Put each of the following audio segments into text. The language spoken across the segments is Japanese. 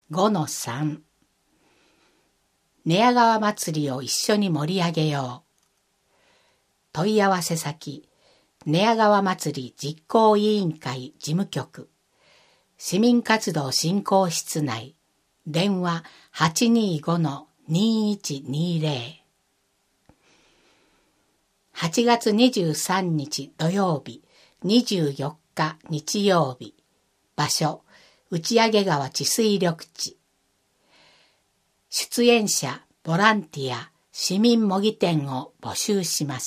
5-3 寝屋川祭りを一緒に盛り上げよう。問い合わせ先、寝屋川祭り実行委員会事務局、市民活動振興室内、電話 825-2120。8月23日土曜日、24日日曜日、場所、打上川治水緑地。出演者、ボランティア、市民模擬店を募集します。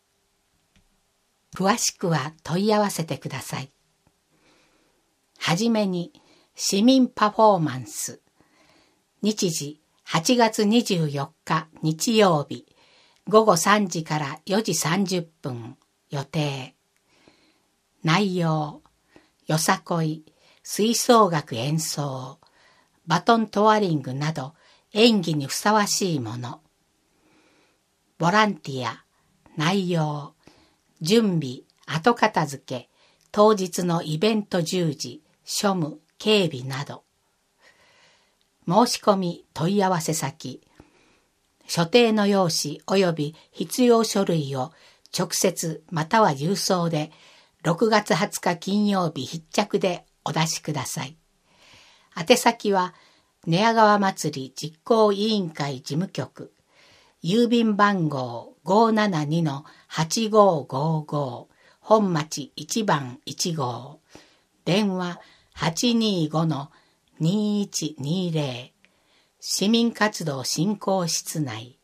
詳しくは問い合わせてください。はじめに、市民パフォーマンス。日時、8月24日日曜日、午後3時から4時30分予定。内容、よさこい、吹奏楽演奏、バトントワリングなど演技にふさわしいもの。ボランティア、内容、準備、後片付け、当日のイベント従事、庶務、警備など。申し込み問い合わせ先、所定の用紙及び必要書類を直接または郵送で6月20日金曜日必着でお出しください。宛先は寝屋川祭り実行委員会事務局、郵便番号 572-8555 本町1番1号、電話 825-2120 市民活動振興室内。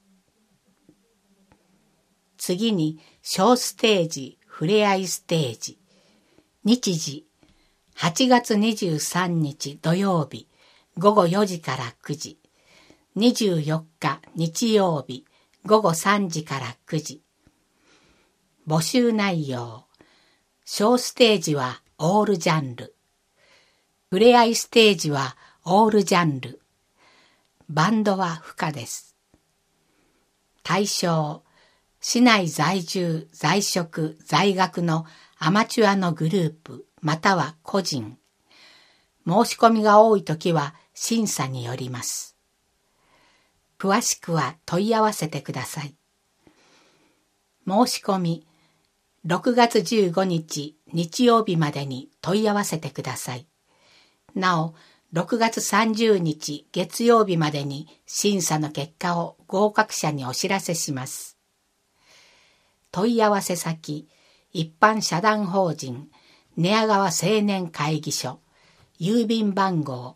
次に小ステージ、ふれあいステージ。日時、8月23日土曜日、午後4時から9時。24日日曜日、午後3時から9時。募集内容。小ステージはオールジャンル。ふれあいステージはオールジャンル。バンドは不可です。対象、市内在住、在職、在学のアマチュアのグループ、または個人。申し込みが多いときは審査によります。詳しくは問い合わせてください。申し込み、6月15日日曜日までに問い合わせてください。なお、6月30日月曜日までに審査の結果を合格者にお知らせします。問い合わせ先、一般社団法人寝屋川青年会議所、郵便番号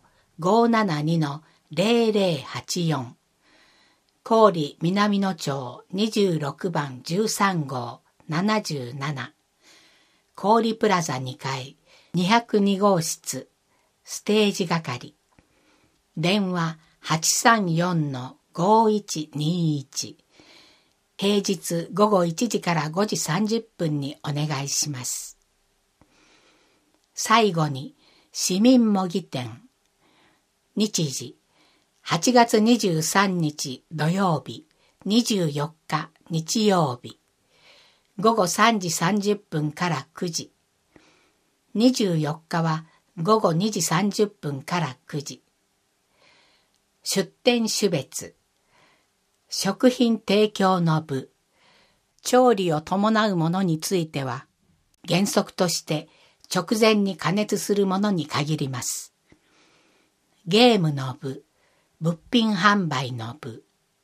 572-0084 郡南野町26番13号77郡プラザ2階202号室ステージ係。電話 834-5121。平日午後1時から5時30分にお願いします。最後に、市民模擬店。日時、8月23日土曜日、24日日曜日。午後3時30分から9時。24日は、午後2時30分から9時。出店種別。食品提供の部。調理を伴うものについては、原則として直前に加熱するものに限ります。ゲームの部。物品販売の部。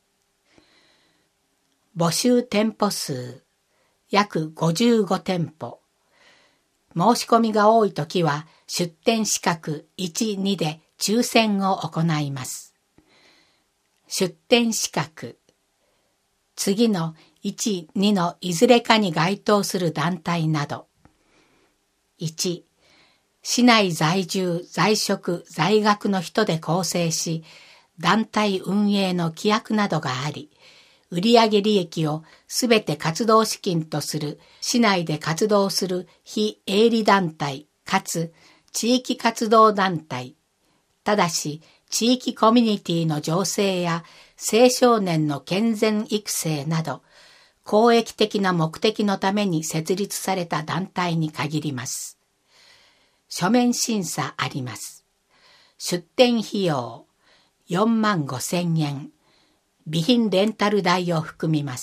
募集店舗数。約55店舗。申し込みが多いときは出店資格1、2で抽選を行います。出店資格。次の1、2のいずれかに該当する団体など。1、市内在住、在職、在学の人で構成し、団体運営の規約などがあり、売上利益をすべて活動資金とする市内で活動する非営利団体かつ地域活動団体。ただし地域コミュニティの醸成や青少年の健全育成など公益的な目的のために設立された団体に限ります。書面審査あります。 出店費用45,000円、備品レンタル代を含みます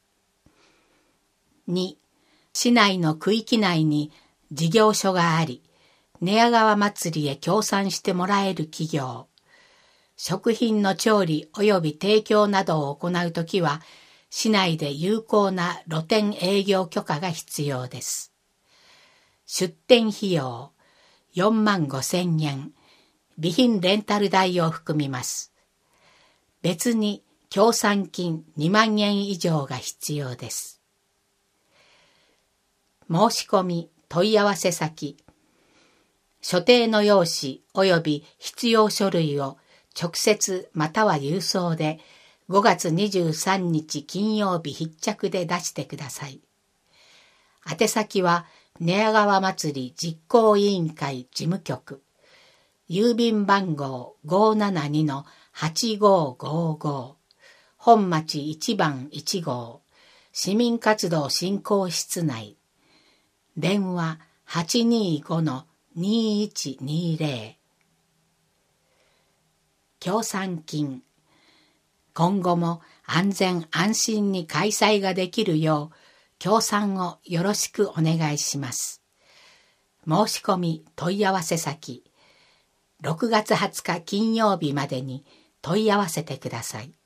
。2、市内の区域内に事業所があり、寝屋川祭りへ協賛してもらえる企業、食品の調理及び提供などを行うときは、市内で有効な露店営業許可が必要です。出店費用45,000円、備品レンタル代を含みます。別に協賛金2万円以上が必要です。申し込み問い合わせ先、所定の用紙及び必要書類を直接または郵送で5月23日金曜日必着で出してください。宛先は寝屋川祭り実行委員会事務局、郵便番号 572-8555、本町1番1号、市民活動振興室内、電話 825-2120。協賛金。今後も安全安心に開催ができるよう、協賛をよろしくお願いします。申し込み問い合わせ先、6月20日金曜日までに問い合わせてください。